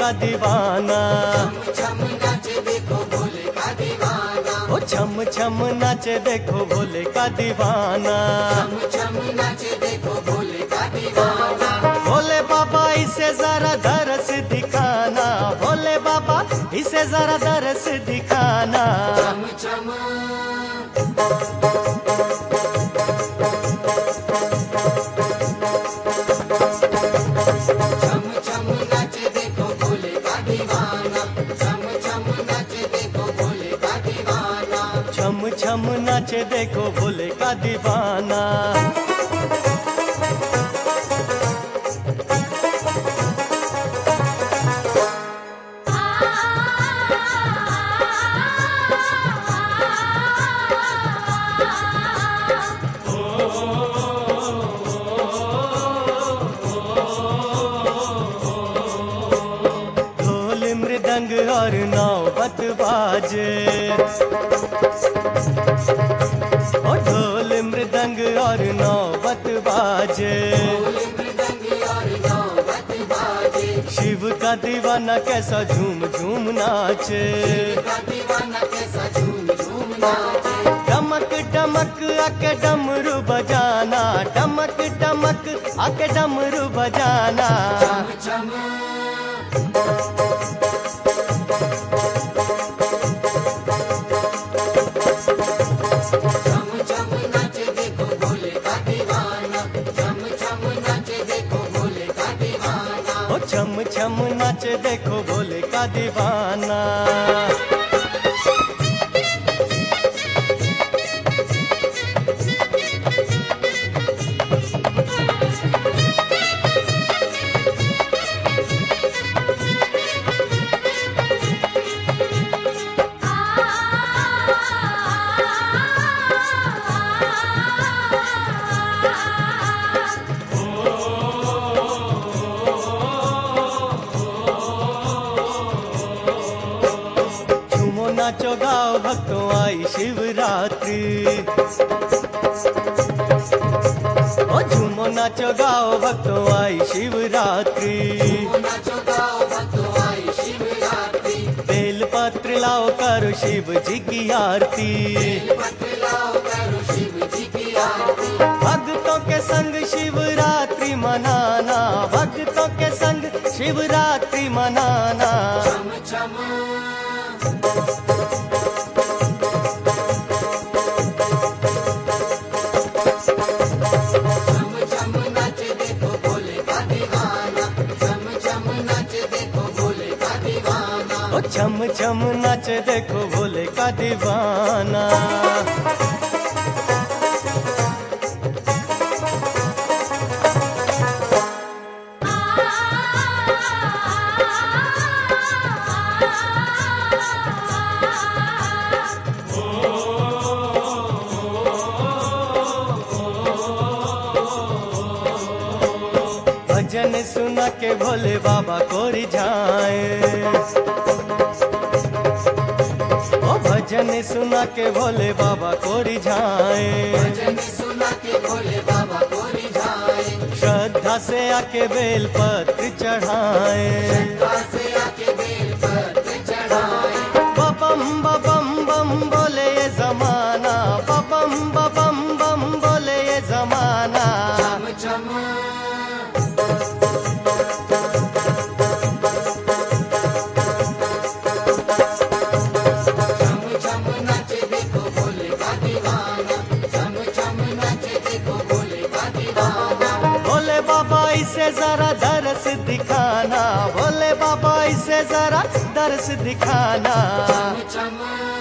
का दीवाना। छम नाचे देखो भोले का दीवाना। ओ छम छम नाचे देखो भोले का दीवाना। छम नाचे देखो भोले का दीवाना। भोले बाबा इसे जरा दरस दिखाना, भोले बाबा इसे जरा दरस दिखाना। छम छम नाचे देखो भोले का दीवाना। छम नाचे देखो भोले का दीवाना। छम छम नाचे देखो भोले का दीवाना। ढोल मृदंग और नौबत बाजे, ओ ढोल मृदंग और नौबत बाजे। शिव का दीवाना कैसा झूम झूम नाचे। डमक डमक आके डमरू बजाना, डमक डमक आके डमरू बजाना। नाचे देखो भोले का दीवाना। छम नाचे देखो भोले का दीवाना। ओ छम छम नाचे देखो भोले का दीवाना। झूमो नाचो गाओ भक्तों आई शिवरात्रि। ओ झूमो नाचो गाओ भक्तों आई शिवरात्रि। बेल पत्र लाओ करो शिव जी की आरती। भक्तों के संग शिवरात्रि मनाना, भक्तों के संग शिवरात्रि मनाना। नाचे देखो भोले का दीवाना। छम नाचे देखो भोले का दीवाना। ओ छम छम नाचे देखो भोले का दीवाना। भजन सुना के भोले बाबा को रिझाए, ओ भजन सुना के भोले बाबा को रिझाए। श्रद्धा से आके बेल पत्र चढ़ाए। बबम बबम बम बोले ये जमाना, बबम बबम बम बोले ये जमाना। नाचे देखो भोले का दीवाना। छम नाचे देखो भोले का दीवाना। भोले बाबा इसे जरा दरस दिखाना, भोले बाबा इसे जरा दरस दिखाना। छम